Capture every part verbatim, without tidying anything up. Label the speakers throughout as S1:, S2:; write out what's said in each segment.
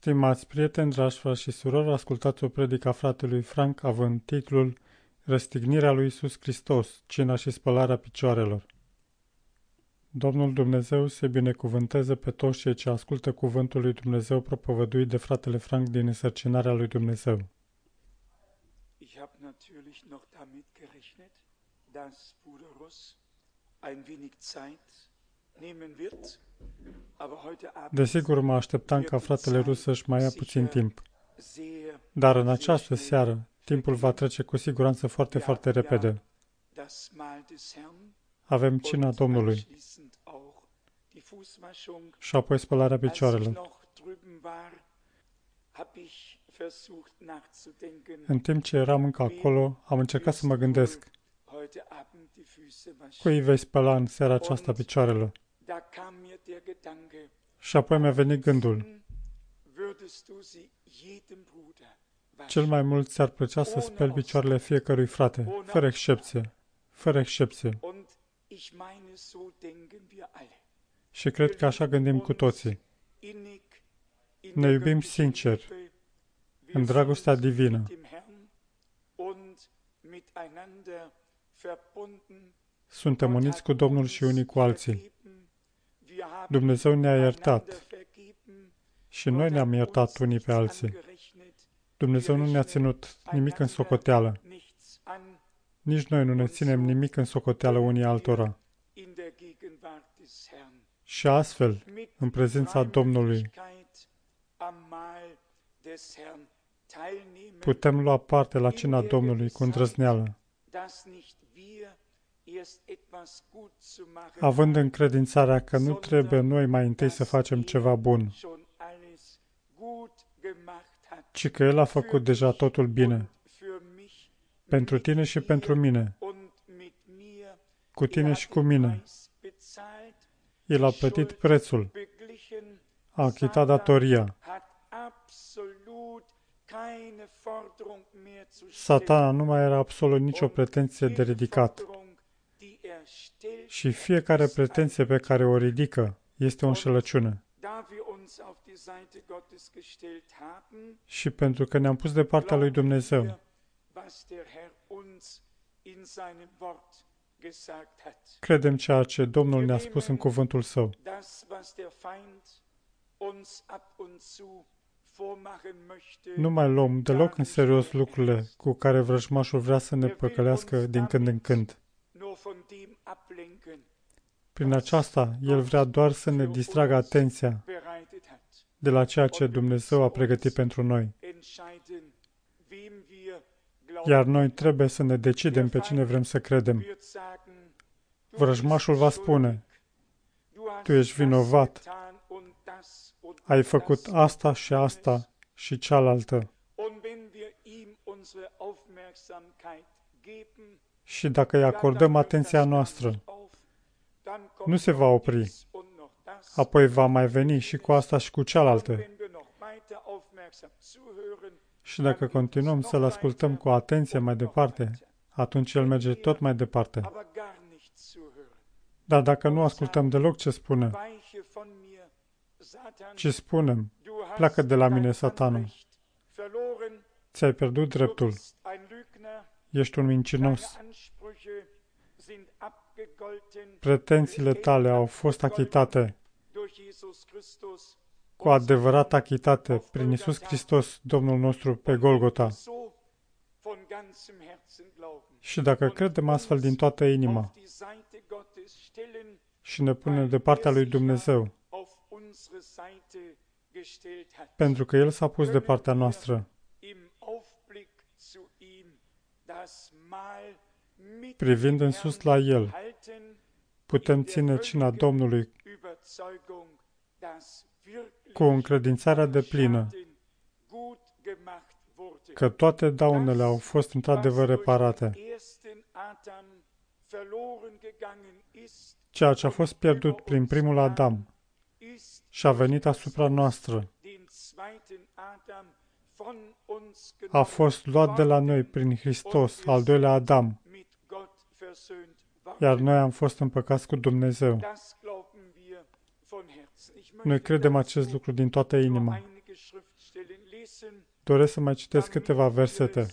S1: Stimați prieteni, dragi frați și surori, ascultați o predică a fratelui Frank având titlul Răstignirea lui Iisus Hristos, cina și spălarea picioarelor. Domnul Dumnezeu se binecuvânteze pe toți cei ce ascultă cuvântul lui Dumnezeu propovăduit de fratele Frank din însărcinarea lui Dumnezeu.
S2: Ich habe natürlich noch damit gerechnet, dass Bruder Ross ein wenig Zeit nehmen wird, aber heute Abend
S1: Desigur, mă așteptam ca fratele Rus să-și mai ia puțin timp. Dar în această seară, timpul va trece cu siguranță foarte, foarte repede. Avem cina Domnului și apoi spălarea picioarelor. În timp ce eram încă acolo, am încercat să mă gândesc, cui vei spăla în seara aceasta picioarele? Și apoi mi-a venit gândul, cel mai mult ți-ar plăcea să speli picioarele fiecărui frate, fără excepție, fără excepție. Și cred că așa gândim cu toții. Ne iubim sincer, în dragostea divină. Suntem uniți cu Domnul și unii cu alții. Dumnezeu ne-a iertat și noi ne-am iertat unii pe alții. Dumnezeu nu ne-a ținut nimic în socoteală. Nici noi nu ne ținem nimic în socoteală unii altora. Și astfel, în prezența Domnului, putem lua parte la cina Domnului cu îndrăzneală, având încredințarea că nu trebuie noi mai întâi să facem ceva bun, ci că El a făcut deja totul bine, pentru tine și pentru mine, cu tine și cu mine. El a plătit prețul, a achitat datoria. Satana nu mai era absolut nicio pretenție de ridicat. Și fiecare pretenție pe care o ridică este o înșelăciune. Și pentru că ne-am pus de partea lui Dumnezeu, credem ceea ce Domnul ne-a spus în cuvântul Său. Nu mai luăm deloc în serios lucrurile cu care vrăjmașul vrea să ne păcălească din când în când. Prin aceasta, el vrea doar să ne distragă atenția de la ceea ce Dumnezeu a pregătit pentru noi. Iar noi trebuie să ne decidem pe cine vrem să credem. Vrăjmașul va spune, tu ești vinovat, ai făcut asta și asta și cealaltă. Și dacă îi acordăm atenția noastră, nu se va opri. Apoi va mai veni și cu asta și cu cealaltă. Și dacă continuăm să-L ascultăm cu atenție mai departe, atunci El merge tot mai departe. Dar dacă nu ascultăm deloc ce spune, ci spunem, pleacă de la mine, Satanul, ți-ai pierdut dreptul, ești un mincinos, pretențiile tale au fost achitate, cu adevărat achitate prin Iisus Hristos, Domnul nostru, pe Golgota. Și dacă credem astfel din toată inima și ne punem de partea lui Dumnezeu, pentru că El s-a pus de partea noastră, privind în sus la El, putem ține cina Domnului cu încredințarea deplină că toate daunele au fost într-adevăr reparate. Ceea ce a fost pierdut prin primul Adam și a venit asupra noastră a fost luat de la noi prin Hristos, al doilea Adam, iar noi am fost împăcați cu Dumnezeu. Noi credem acest lucru din toată inima. Doresc să mai citesc câteva versete,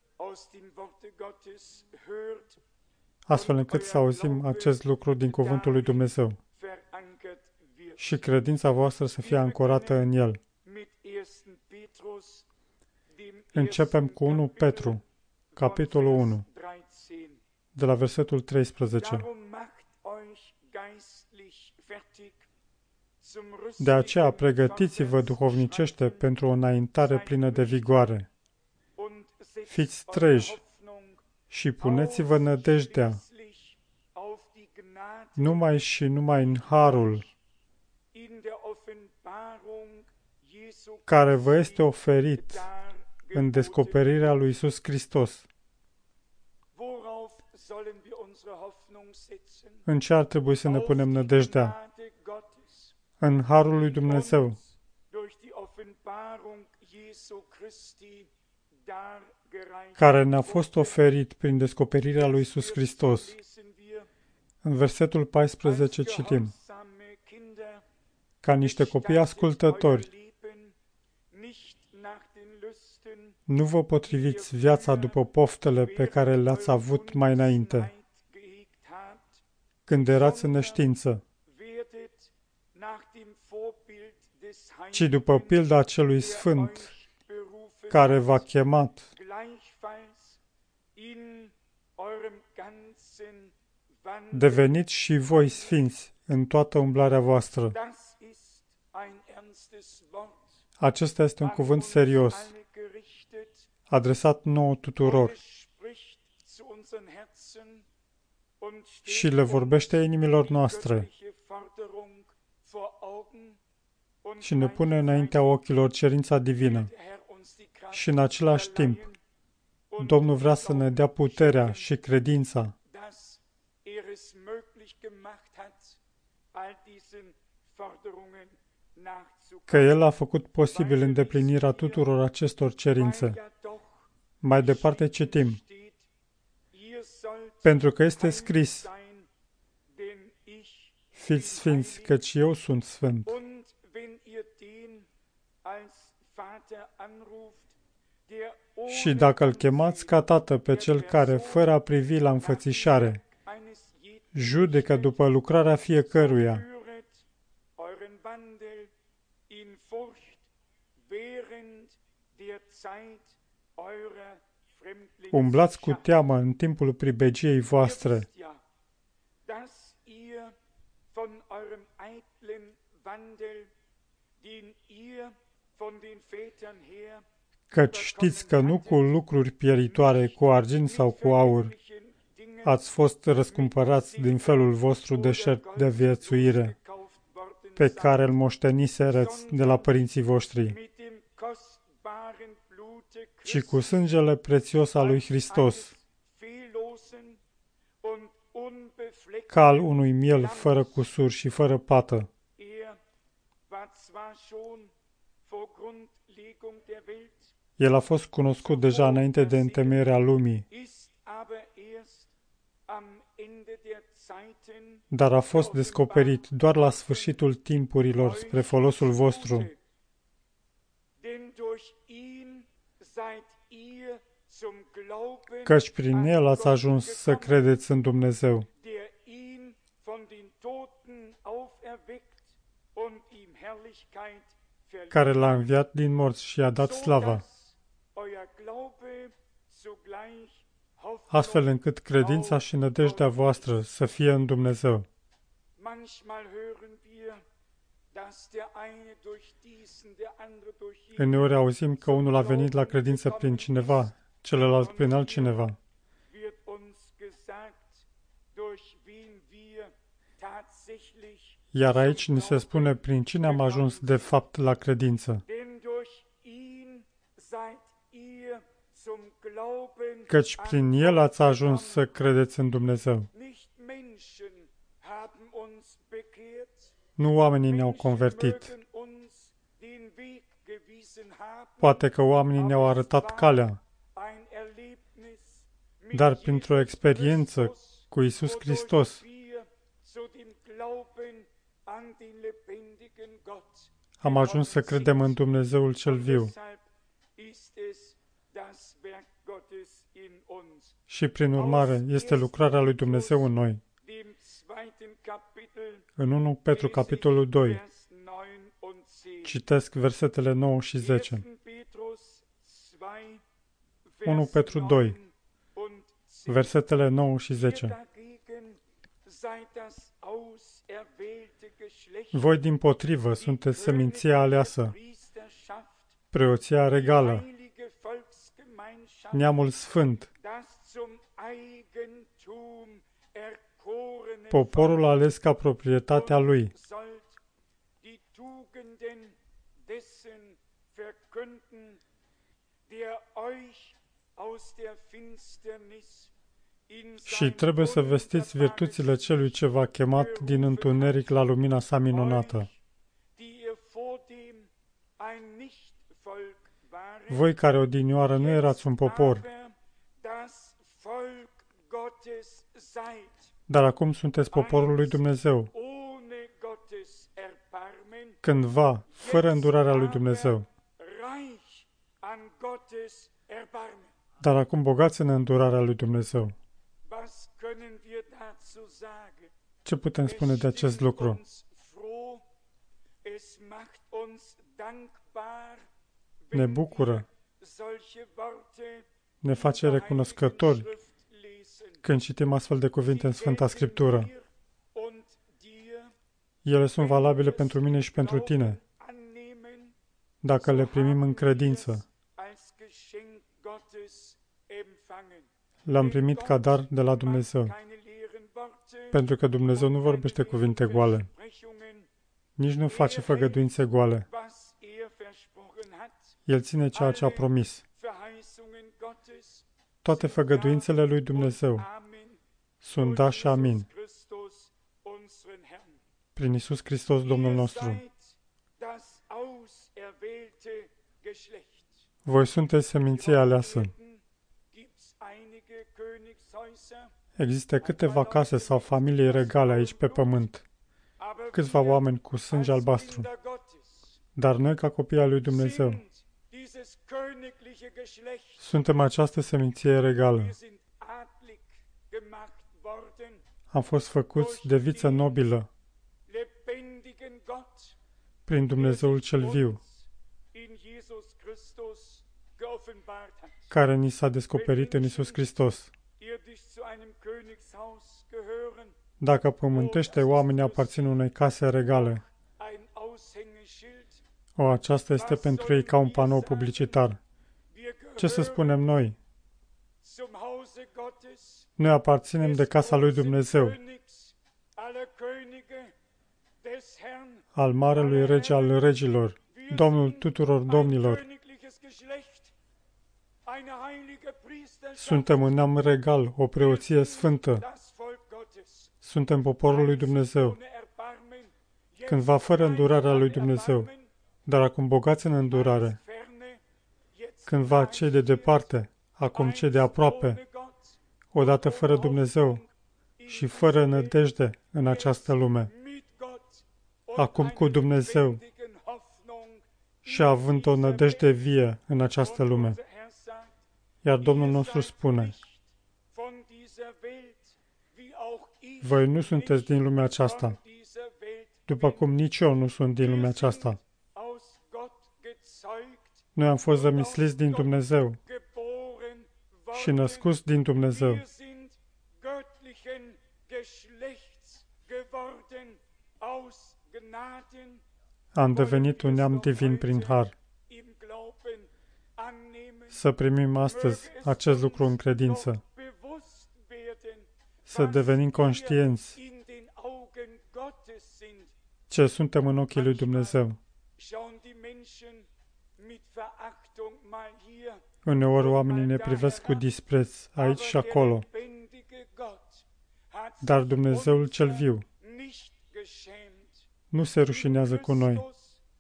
S1: astfel încât să auzim acest lucru din Cuvântul lui Dumnezeu și credința voastră să fie ancorată în El. Începem cu unu Petru, capitolul unu, de la versetul treisprezece. De aceea pregătiți-vă duhovnicește pentru o înaintare plină de vigoare. Fiți treji și puneți-vă nădejdea numai și numai în harul care vă este oferit în descoperirea lui Iisus Hristos. În ce ar trebui să ne punem nădejdea? În harul lui Dumnezeu, care ne-a fost oferit prin descoperirea lui Iisus Hristos. În versetul paisprezece citim: ca niște copii ascultători, nu vă potriviți viața după poftele pe care le-ați avut mai înainte, când erați în neștiință, ci după pilda celui sfânt care v-a chemat, deveniți și voi sfinți în toată umblarea voastră. Acesta este un cuvânt serios, adresat nouă tuturor, și le vorbește inimilor noastre și ne pune înaintea ochilor cerința divină. Și în același timp, Domnul vrea să ne dea puterea și credința că El a făcut posibil îndeplinirea tuturor acestor cerințe. Mai departe citim: pentru că este scris: fiți sfinți, căci eu sunt sfânt. Și dacă îl chemați ca tată pe cel care, fără a privi la înfățișare, judecă după lucrarea fiecăruia, umblați cu teamă în timpul pribegiei voastre, căci știți că nu cu lucruri pieritoare, cu argint sau cu aur, ați fost răscumpărați din felul vostru deșert de viețuire, pe care îl moștenisereți de la părinții voștri, ci cu sângele prețios al lui Hristos, ca al unui miel fără cusur și fără pată. El a fost cunoscut deja înainte de întemeierea lumii, dar a fost descoperit doar la sfârșitul timpurilor spre folosul vostru, căci prin El ați ajuns să credeți în Dumnezeu, care l-a înviat din morți și i-a dat slava, astfel încât credința și nădejdea voastră să fie în Dumnezeu. Uneori auzim că unul a venit la credință prin cineva, celălalt prin altcineva. Iar aici ni se spune prin cine am ajuns de fapt la credință. Căci prin El ați ajuns să credeți în Dumnezeu. Nu oamenii ne-au convertit. Poate că oamenii ne-au arătat calea, dar printr-o experiență cu Iisus Hristos Am ajuns să credem în Dumnezeul cel viu și, prin urmare, este lucrarea lui Dumnezeu în noi. În unu Petru, capitolul doi, citesc versetele nouă și zece. unu Petru doi, versetele nouă și zece. Voi, dimpotrivă, sunteți seminția aleasă, preoția regală, neamul sfânt, poporul ales ca proprietatea lui, și trebuie să vestiți virtuțile celui ce v-a chemat din întuneric la lumina sa minunată. Voi care odinioară nu erați un popor, dar acum sunteți poporul lui Dumnezeu, cândva, fără îndurarea lui Dumnezeu, dar acum bogați în îndurarea lui Dumnezeu. Ce putem spune de acest lucru? Ne bucură, ne face recunoscători când citim astfel de cuvinte în Sfânta Scriptură. Ele sunt valabile pentru mine și pentru tine, dacă le primim în credință. L-am primit ca dar de la Dumnezeu, pentru că Dumnezeu nu vorbește cuvinte goale, nici nu face făgăduințe goale. El ține ceea ce a promis. Toate făgăduințele lui Dumnezeu sunt da și amin. Prin Iisus Hristos, Domnul nostru. Voi sunteți seminția aleasă. Există câteva case sau familii regale aici pe pământ, câțiva oameni cu sânge albastru, dar noi, ca copii ai lui Dumnezeu, suntem această seminție regală. Am fost făcuți de viță nobilă prin Dumnezeul cel viu, care ni s-a descoperit în Iisus Hristos. Dacă pământește oamenii aparțin unei case regale, o, aceasta este pentru ei ca un panou publicitar. Ce să spunem noi? Noi aparținem de casa lui Dumnezeu, al Marelui Rege al Regilor, Domnul tuturor domnilor. Suntem un neam regal, o preoție sfântă. Suntem poporul lui Dumnezeu, cândva fără îndurarea lui Dumnezeu, dar acum bogați în îndurare, cândva cei de departe, acum cei de aproape, odată fără Dumnezeu și fără nădejde în această lume, acum cu Dumnezeu și având o nădejde vie în această lume. Iar Domnul nostru spune, voi nu sunteți din lumea aceasta, după cum nici eu nu sunt din lumea aceasta. Noi am fost zămisliți din Dumnezeu și născuți din Dumnezeu. Am devenit un neam divin prin har. Să primim astăzi acest lucru în credință. Să devenim conștienți ce suntem în ochii lui Dumnezeu. Uneori oamenii ne privesc cu dispreț aici și acolo, dar Dumnezeul cel viu nu se rușinează cu noi.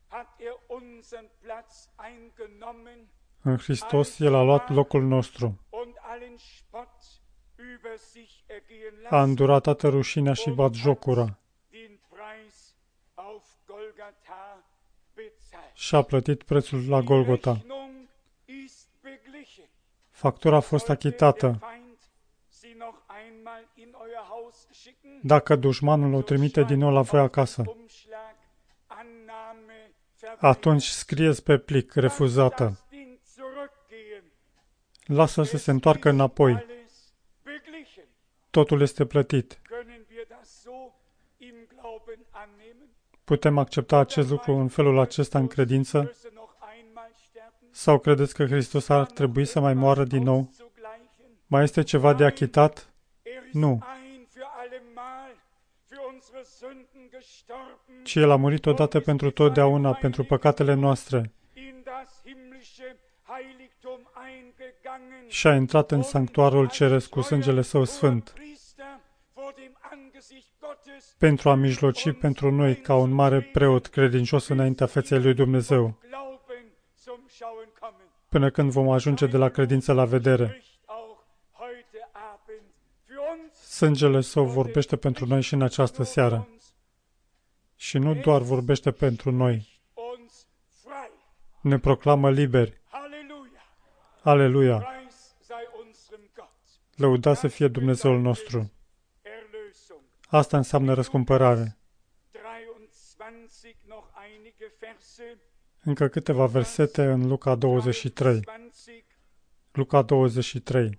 S1: În Hristos, El a luat locul nostru. A îndurat toată rușinea și batjocura și a plătit prețul la Golgota. Factura a fost achitată. Dacă dușmanul o trimite din nou la voi acasă, atunci scrieți pe plic, refuzată. Lasă să se întoarcă înapoi. Totul este plătit. Putem accepta acest lucru în felul acesta în credință? Sau credeți că Hristos ar trebui să mai moară din nou? Mai este ceva de achitat? Nu. Ci El a murit odată pentru totdeauna, pentru păcatele noastre. Și a intrat în sanctuarul ceresc cu sângele Său sfânt, pentru a mijloci pentru noi ca un mare preot credincios înaintea feței lui Dumnezeu, până când vom ajunge de la credință la vedere. Sângele Său vorbește pentru noi și în această seară. Și nu doar vorbește pentru noi, ne proclamă liberi. Aleluia! Lăudat să fie Dumnezeul nostru! Asta înseamnă răscumpărare. Încă câteva versete în Luca douăzeci și trei. Luca douăzeci și trei.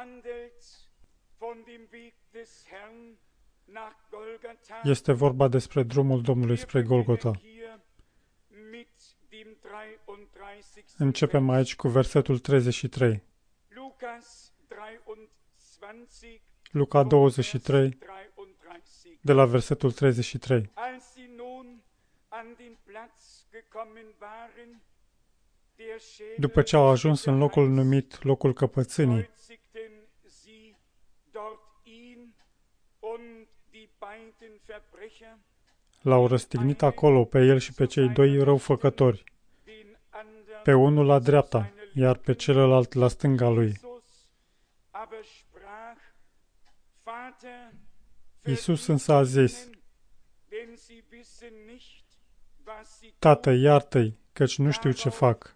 S1: Este vorba despre drumul Domnului spre Golgota. Începem aici cu versetul treizeci și trei. Luca douăzeci și trei, de la versetul treizeci și trei. După ce au ajuns în locul numit locul căpățânii, l-au răstignit acolo pe el și pe cei doi răufăcători, pe unul la dreapta, iar pe celălalt la stânga lui. Iisus însă a zis: Tată, iartă-i, căci nu știu ce fac.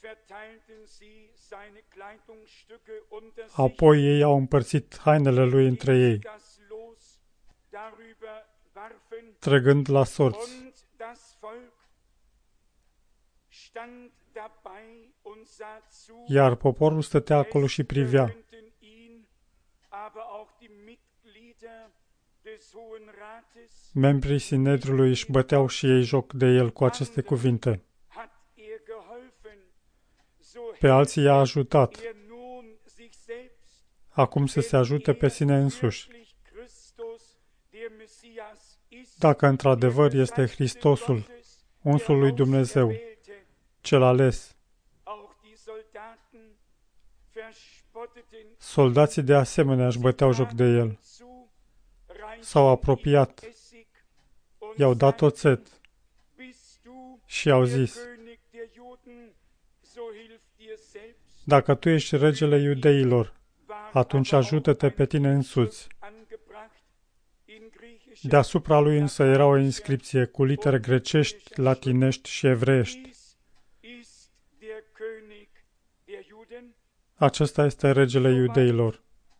S1: Apoi ei au împărțit hainele lui între ei, trăgând la sorți. Iar poporul stătea acolo și privea. Membrii Sinedriului își băteau și ei joc de el cu aceste cuvinte. Pe alții i-a ajutat. Acum să se ajute pe sine însuși. Dacă într-adevăr este Hristosul, unsul lui Dumnezeu, cel ales. Soldații de asemenea își băteau joc de el. S-au apropiat, i-au dat oțet și i-au zis: Dacă tu ești regele iudeilor, atunci ajută-te pe tine însuți. Deasupra lui însă era o inscripție cu litere grecești, latinești și evreiești. Acesta este regele iudeilor.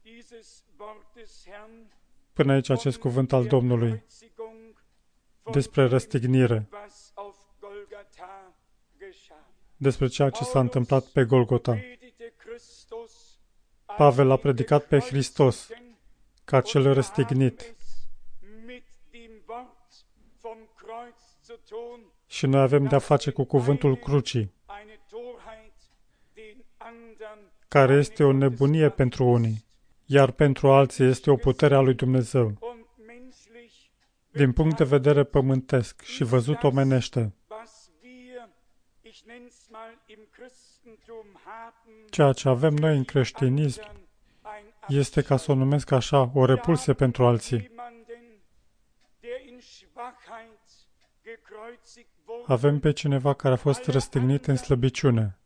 S1: Până aici acest cuvânt al Domnului despre răstignire, despre ceea ce s-a întâmplat pe Golgota. Pavel a predicat pe Hristos ca cel răstignit. Și noi avem de-a face cu cuvântul crucii, care este o nebunie pentru unii, iar pentru alții este o putere a lui Dumnezeu. Din punct de vedere pământesc și văzut omenește, ceea ce avem noi în creștinism este, ca să o numesc așa, o repulsie pentru alții. Avem pe cineva care a fost răstignit în slăbiciune.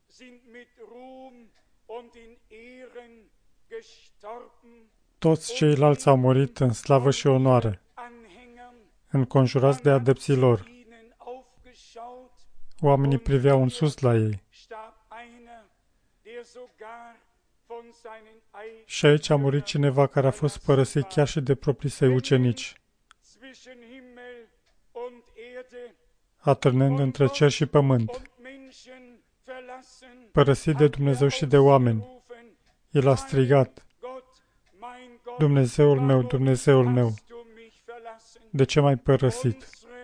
S1: Toți ceilalți au murit în slavă și onoare, înconjurați de adepții lor. Oamenii priveau în sus la ei. Și aici a murit cineva care a fost părăsit chiar și de proprii săi ucenici, atârnând între cer și pământ, părăsit de Dumnezeu și de oameni. El a strigat: Dumnezeul meu, Dumnezeul meu, de ce m-ai părăsit?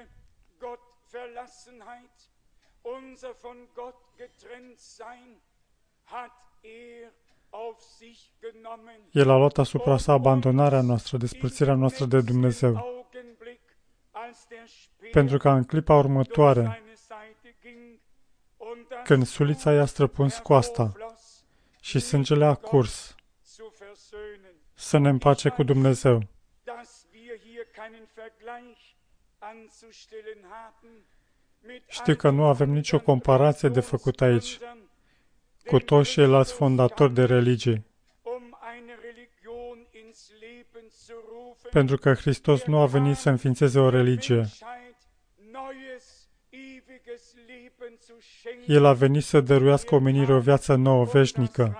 S1: El a luat asupra sa abandonarea noastră, despărțirea noastră de Dumnezeu, pentru că în clipa următoare, când sulița i-a străpuns coasta și sângele a curs, să ne împace cu Dumnezeu. Știu că nu avem nicio comparație de făcut aici cu toți ceilalți fondatori de religie, pentru că Hristos nu a venit să înființeze o religie. El a venit să dăruiască omenirii o viață nouă, veșnică.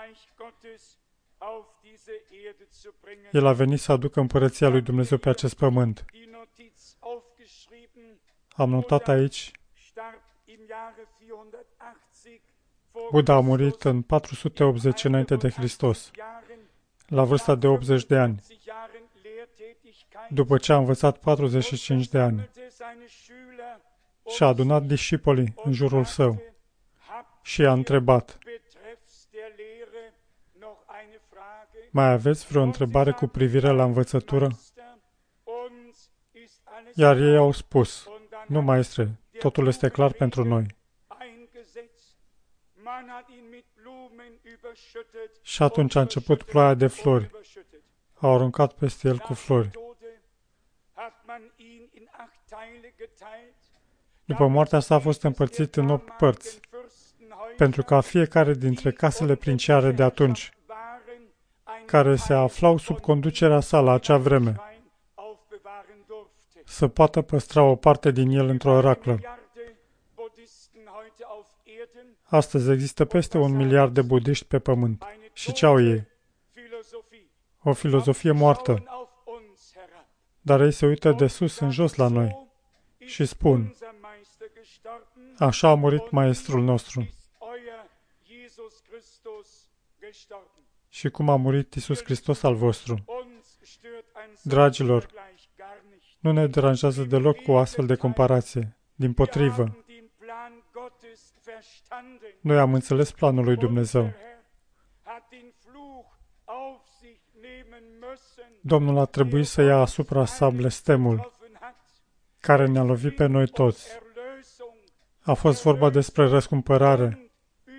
S1: El a venit să aducă împărăția lui Dumnezeu pe acest pământ. Am notat aici: Buddha a murit în patru sute optzeci înainte de Hristos, la vârsta de optzeci de ani, după ce a învățat patruzeci și cinci de ani. Și-a adunat discipolii în jurul său și i-a întrebat: mai aveți vreo întrebare cu privire la învățătură? Iar ei au spus: nu, maestre, totul este clar pentru noi. Și atunci a început ploaia de flori. Au aruncat peste el cu flori. După moartea sa a fost împărțit în opt părți, pentru ca fiecare dintre casele princiare de atunci, care se aflau sub conducerea sa la acea vreme, să poată păstra o parte din el într-o raclă. Astăzi există peste un miliard de budiști pe pământ. Și ce au ei? O filozofie moartă. Dar ei se uită de sus în jos la noi și spun: așa a murit Maestrul nostru. Și cum a murit Iisus Hristos al vostru. Dragilor, nu ne deranjează deloc cu o astfel de comparație. Dimpotrivă, noi am înțeles planul lui Dumnezeu. Domnul a trebuit să ia asupra sa blestemul care ne-a lovit pe noi toți. A fost vorba despre răscumpărare,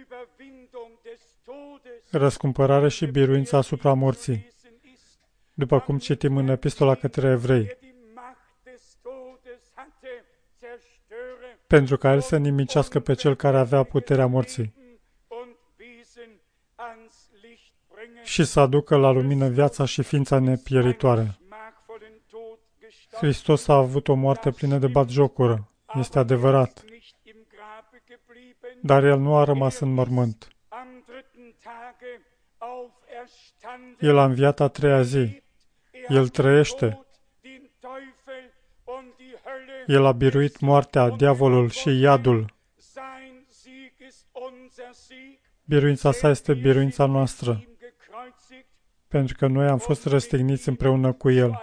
S1: răscumpărare și biruința asupra morții, după cum citim în Epistola către Evrei, pentru ca el să nimicească pe cel care avea puterea morții și să aducă la lumină viața și ființa nepieritoare. Hristos a avut o moarte plină de batjocură, este adevărat, dar el nu a rămas în mormânt. El a înviat a treia zi. El trăiește. El a biruit moartea, diavolul și iadul. Biruința sa este biruința noastră, pentru că noi am fost răstigniți împreună cu El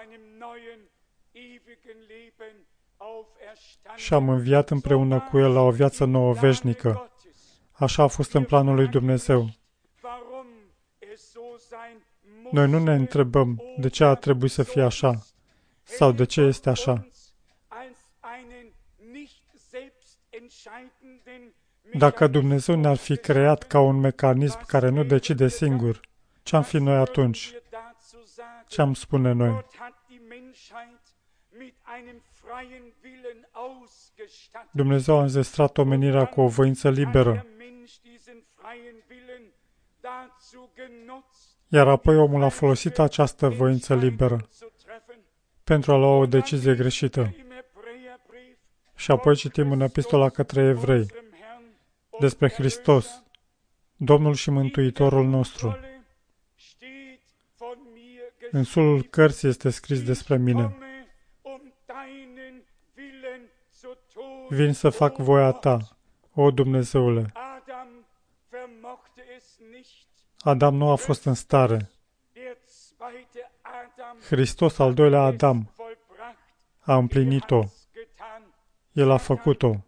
S1: și am înviat împreună cu El la o viață nouă veșnică. Așa a fost în planul lui Dumnezeu. Noi nu ne întrebăm de ce a trebuit să fie așa sau de ce este așa. Dacă Dumnezeu ne-ar fi creat ca un mecanism care nu decide singur, ce-am fi noi atunci? Ce-am spune noi? Dumnezeu a înzestrat omenirea cu o voință liberă, iar apoi omul a folosit această voință liberă pentru a lua o decizie greșită. Și apoi citim în Epistola către Evrei: despre Hristos, Domnul și Mântuitorul nostru. În sulul cărții este scris despre mine: vin să fac voia ta, o Dumnezeule. Adam nu a fost în stare. Hristos, al doilea Adam, a împlinit-o. El a făcut-o.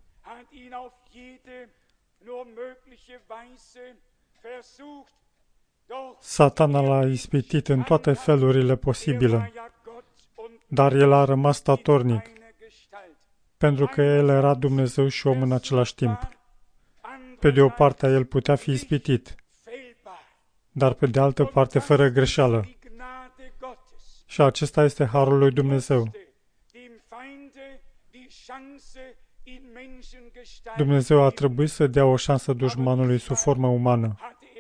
S1: Satana l-a ispitit în toate felurile posibile, dar el a rămas statornic, pentru că el era Dumnezeu și om în același timp. Pe de o parte, el putea fi ispitit, dar pe de altă parte, fără greșeală. Și acesta este harul lui Dumnezeu. Dumnezeu a trebuit să dea o șansă dușmanului sub formă umană.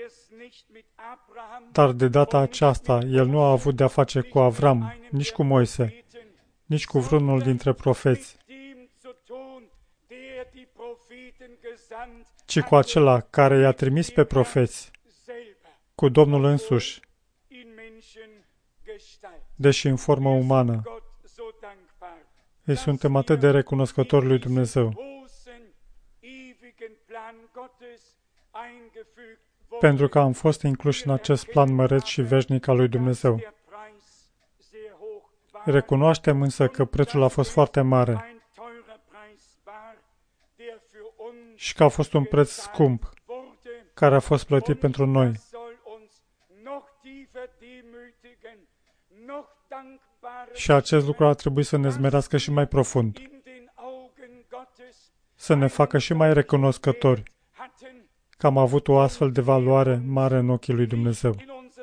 S1: Dar de data aceasta, el nu a avut de-a face cu Avram, nici cu Moise, nici cu vreunul dintre profeți, ci cu acela care i-a trimis pe profeți, cu Domnul însuși, deși în formă umană. Îi suntem atât de recunoscători lui Dumnezeu, pentru că am fost incluși în acest plan măreț și veșnic al lui Dumnezeu. Recunoaștem însă că prețul a fost foarte mare și că a fost un preț scump care a fost plătit pentru noi. Și acest lucru ar trebui să ne zmerească și mai profund, să ne facă și mai recunoscători că am avut o astfel de valoare mare în ochii lui Dumnezeu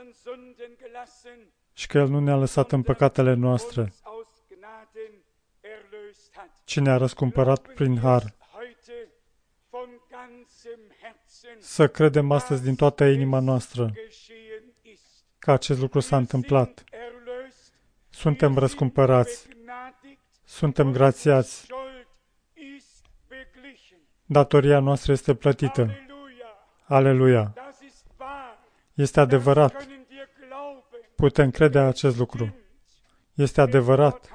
S1: și că El nu ne-a lăsat în păcatele noastre, ci ne-a răscumpărat prin har. Să credem astăzi din toată inima noastră că acest lucru s-a întâmplat. Suntem răscumpărați, suntem grațiați, datoria noastră este plătită. Aleluia! Este adevărat. Putem crede acest lucru. Este adevărat.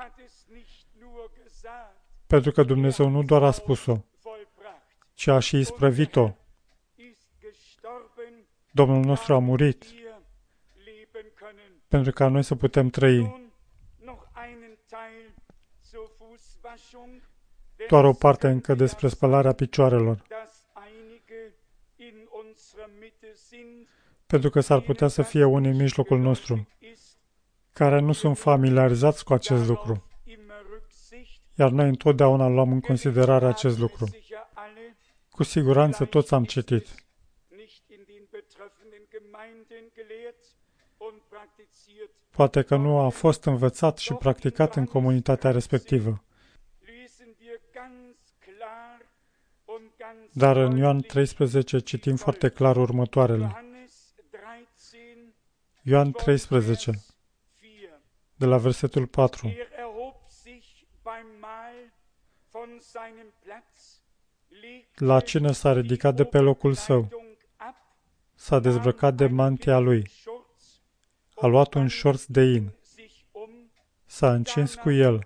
S1: Pentru că Dumnezeu nu doar a spus-o, ci a și isprăvit-o. Domnul nostru a murit pentru ca noi să putem trăi. Doar o parte încă despre spălarea picioarelor, pentru că s-ar putea să fie unii în mijlocul nostru care nu sunt familiarizați cu acest lucru, iar noi întotdeauna luăm în considerare acest lucru. Cu siguranță toți am citit. Poate că nu a fost învățat și practicat în comunitatea respectivă. Dar în Ioan treisprezece citim foarte clar următoarele. Ioan treisprezece, de la versetul patru. La cină s-a ridicat de pe locul său, s-a dezbrăcat de mantia lui, a luat un șorț de in, s-a încins cu el,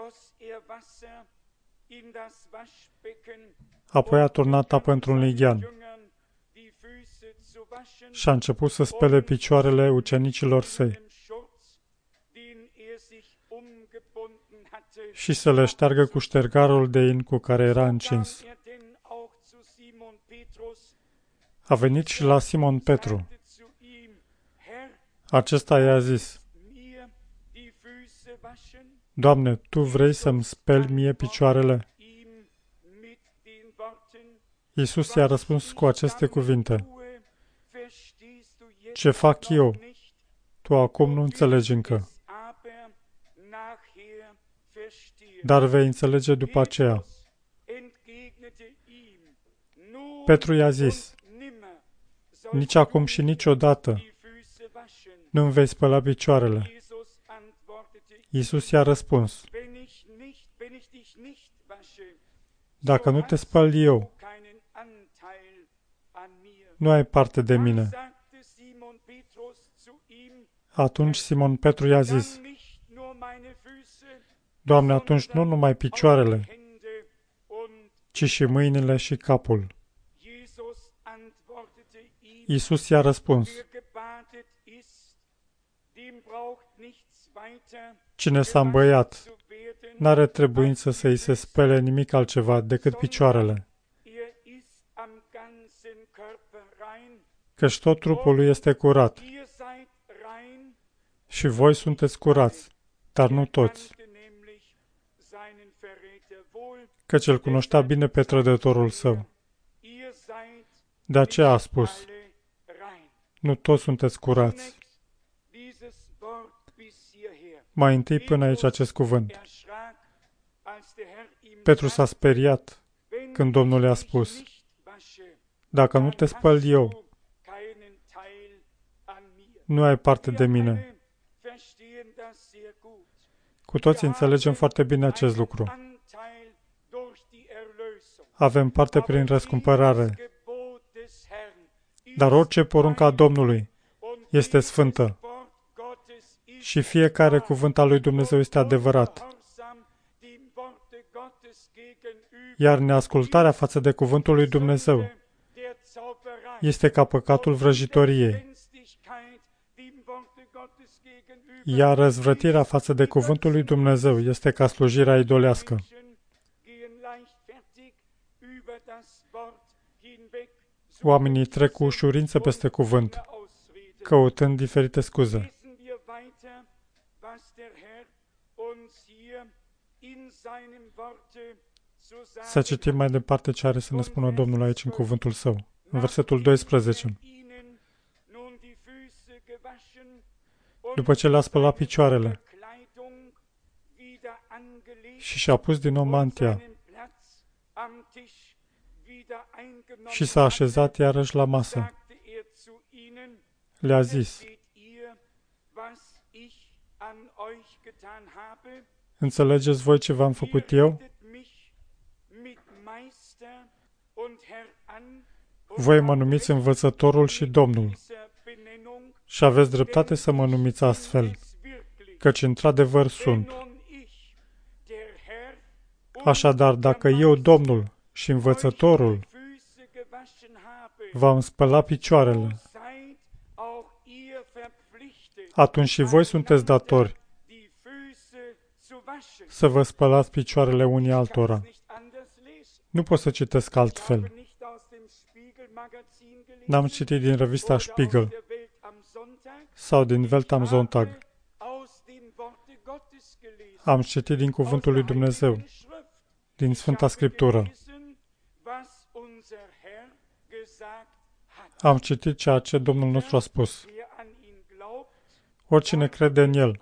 S1: apoi a turnat apă într-un lighean și a început să spele picioarele ucenicilor săi și să le șteargă cu ștergarul de in cu care era încins. A venit și la Simon Petru. Acesta i-a zis: Doamne, Tu vrei să-mi speli mie picioarele? Iisus i-a răspuns cu aceste cuvinte: Ce fac eu, tu acum nu înțelegi încă, dar vei înțelege după aceea. Petru i-a zis: Nici acum și niciodată nu-mi vei spăla picioarele. Iisus i-a răspuns: Dacă nu te spăl eu, nu ai parte de mine. Atunci Simon Petru i-a zis, Doamne, atunci nu numai picioarele, ci și mâinile și capul. Iisus i-a răspuns, cine s-a îmbăiat, n-are trebuință să îi se spele nimic altceva decât picioarele, căci tot trupul lui este curat. Și voi sunteți curați, dar nu toți, căci el cunoștea bine pe trădătorul său. De aceea a spus, nu toți sunteți curați. Mai întâi până aici acest cuvânt. Petru s-a speriat când Domnul i-a spus, dacă nu te spăl eu, nu ai parte de mine. Cu toții înțelegem foarte bine acest lucru. Avem parte prin răscumpărare. Dar orice poruncă a Domnului este sfântă. Și fiecare cuvânt al lui Dumnezeu este adevărat. Iar neascultarea față de cuvântul lui Dumnezeu este ca păcatul vrăjitoriei. Iar răzvrătirea față de cuvântul lui Dumnezeu este ca slujirea idolească. Oamenii trec cu ușurință peste cuvânt, căutând diferite scuze. Să citim mai departe ce are să ne spună Domnul aici în cuvântul Său. În versetul doisprezece. După ce le-a spălat picioarele și și-a pus din nou mantia și s-a așezat iarăși la masă, le-a zis, înțelegeți voi ce v-am făcut eu? Voi mă numiți învățătorul și Domnul și aveți dreptate să mă numiți astfel, căci într-adevăr sunt. Așadar, dacă eu, Domnul și învățătorul, v-am spălat picioarele, atunci și voi sunteți datori să vă spălați picioarele unii altora. Nu pot să citesc altfel. N-am citit din revista Spiegel sau din Welt am Sonntag. Am citit din Cuvântul lui Dumnezeu, din Sfânta Scriptură. Am citit ceea ce Domnul nostru a spus. Oricine crede în El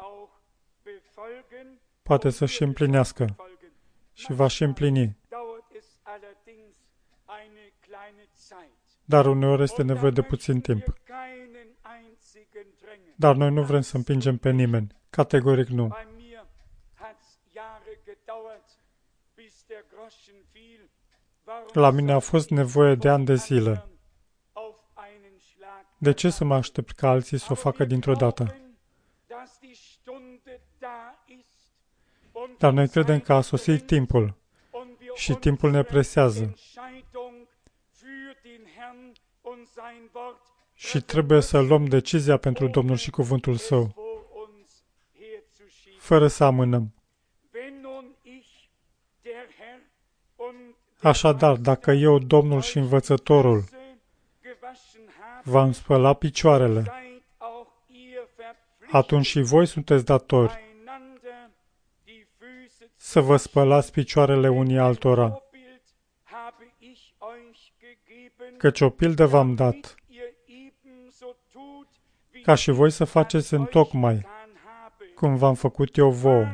S1: poate să și împlinească și va și împlini. Dar uneori este nevoie de puțin timp. Dar noi nu vrem să împingem pe nimeni. Categoric nu. La mine a fost nevoie de ani de zile. De ce să mă aștept ca alții să o facă dintr-o dată? Dar noi credem că a sosit timpul și timpul ne presează. Și trebuie să luăm decizia pentru Domnul și cuvântul Său, fără să amânăm. Așadar, dacă eu, Domnul și învățătorul, v-am spălat picioarele, atunci și voi sunteți datori să vă spălați picioarele unii altora. Căci o pildă v-am dat, ca și voi să faceți întocmai cum v-am făcut eu vouă.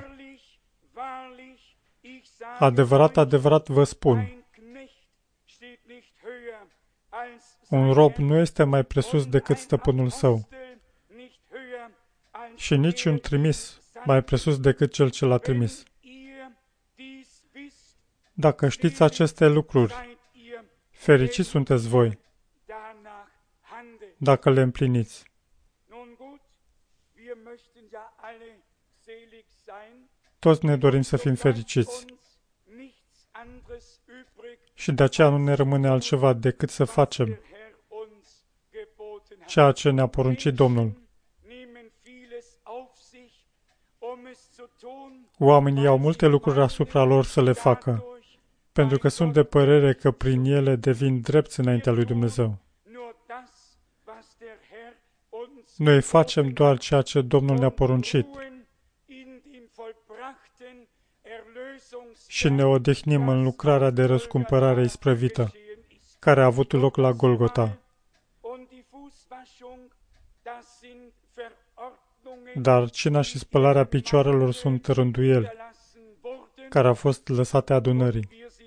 S1: Adevărat, adevărat vă spun, un rob nu este mai presus decât stăpânul său și nici un trimis mai presus decât cel ce l-a trimis. Dacă știți aceste lucruri, fericiți sunteți voi, dacă le împliniți. Toți ne dorim să fim fericiți. Și de aceea nu ne rămâne altceva decât să facem ceea ce ne-a poruncit Domnul. Oamenii au multe lucruri asupra lor să le facă, pentru că sunt de părere că prin ele devin drepți înaintea lui Dumnezeu. Noi facem doar ceea ce Domnul ne-a poruncit și ne odihnim în lucrarea de răscumpărare isprăvită, care a avut loc la Golgota. Dar cina și spălarea picioarelor sunt rânduieli, care au fost lăsate adunării.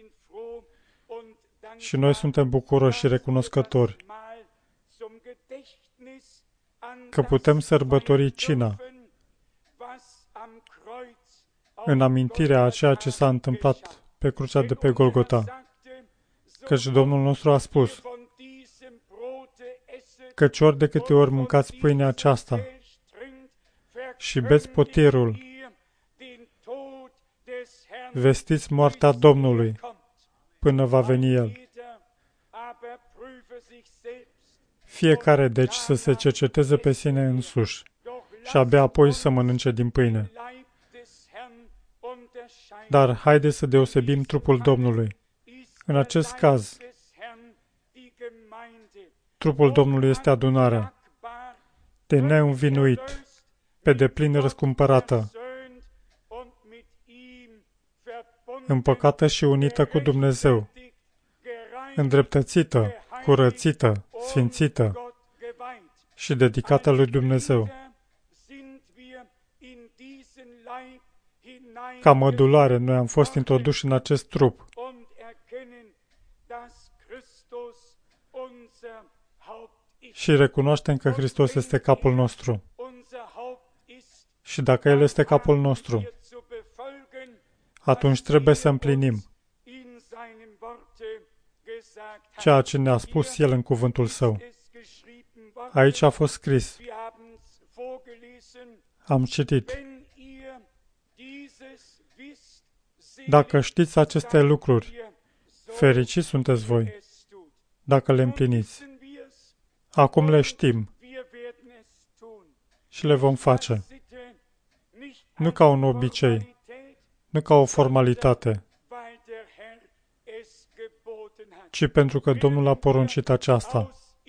S1: Și noi suntem bucuroși și recunoscători că putem sărbători cina în amintirea a ceea ce s-a întâmplat pe crucea de pe Golgota. Căci Domnul nostru a spus, căci ori de câte ori mâncați pâinea aceasta și beți potirul, vestiți moartea Domnului până va veni El. Fiecare, deci, să se cerceteze pe sine însuși și abia apoi să mănânce din pâine. Dar haideți să deosebim trupul Domnului. În acest caz, trupul Domnului este adunarea, de neînvinuit, pe deplin răscumpărată, împăcată și unită cu Dumnezeu, îndreptățită, curățită, sfințită și dedicată lui Dumnezeu. Ca mădulare, noi am fost introduși în acest trup și recunoaștem că Hristos este capul nostru. Și dacă El este capul nostru, atunci trebuie să împlinim ceea ce ne-a spus El în cuvântul Său. Aici a fost scris. Am citit. Dacă știți aceste lucruri, fericiți sunteți voi, dacă le împliniți. Acum le știm și le vom face. Nu ca un obicei, nu ca o formalitate, ci pentru că Domnul a poruncit aceasta.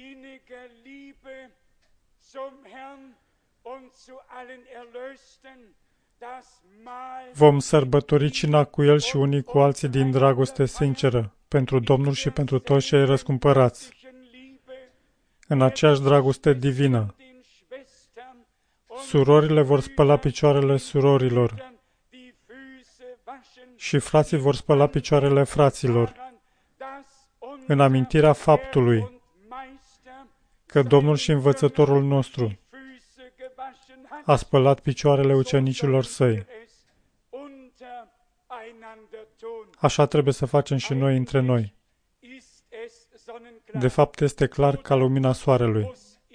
S1: Vom sărbători cina cu El și unii cu alții din dragoste sinceră, pentru Domnul și pentru toți cei răscumpărați, în aceeași dragoste divină. Surorile vor spăla picioarele surorilor și frații vor spăla picioarele fraților, în amintirea faptului că Domnul și Învățătorul nostru a spălat picioarele ucenicilor Săi. Așa trebuie să facem și noi între noi. De fapt, este clar ca lumina soarelui.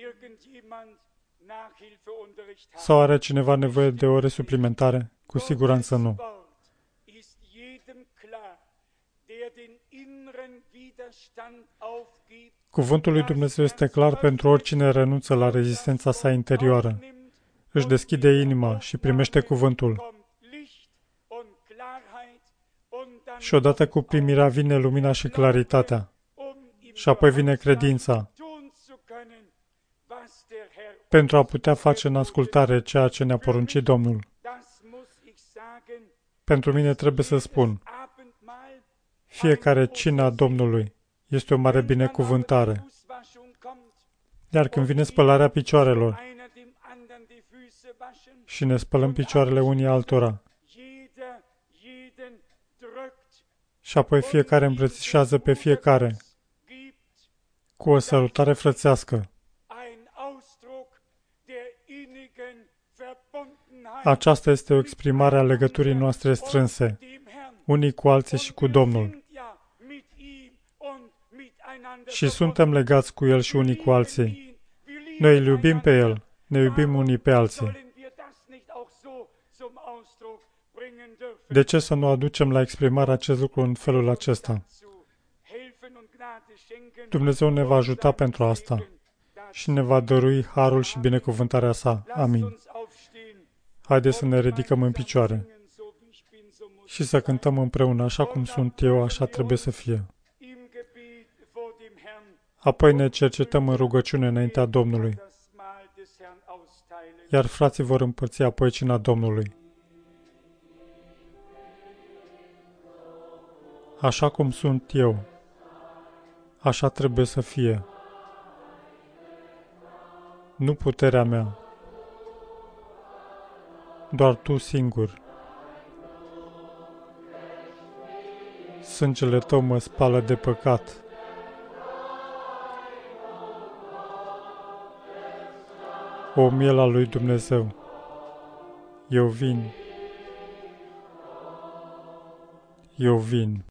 S1: Sau are cineva nevoie de ore suplimentare? Cu siguranță nu. Cuvântul lui Dumnezeu este clar pentru oricine renunță la rezistența sa interioară. Își deschide inima și primește cuvântul. Și odată cu primirea vine lumina și claritatea. Și apoi vine credința, pentru a putea face în ascultare ceea ce ne-a poruncit Domnul. Pentru mine trebuie să spun, fiecare cină a Domnului este o mare binecuvântare. Iar când vine spălarea picioarelor și ne spălăm picioarele unii altora, și apoi fiecare îmbrățișează pe fiecare cu o sărutare frățească. Aceasta este o exprimare a legăturii noastre strânse, unii cu alții și cu Domnul. Și suntem legați cu El și unii cu alții, Noi îl iubim pe El, ne iubim unii pe alții. De ce să nu aducem la exprimare acest lucru în felul acesta? Dumnezeu ne va ajuta pentru asta și ne va dărui harul și binecuvântarea sa. Amin. Haideți să ne ridicăm în picioare și să cântăm împreună, așa cum sunt eu, așa trebuie să fie. Apoi ne cercetăm în rugăciune înaintea Domnului, iar frații vor împărți apoi cina Domnului. Așa cum sunt eu, așa trebuie să fie. Nu puterea mea, doar Tu singur. Sângele Tău mă spală de păcat. O miel al lui Dumnezeu, eu vin, eu vin.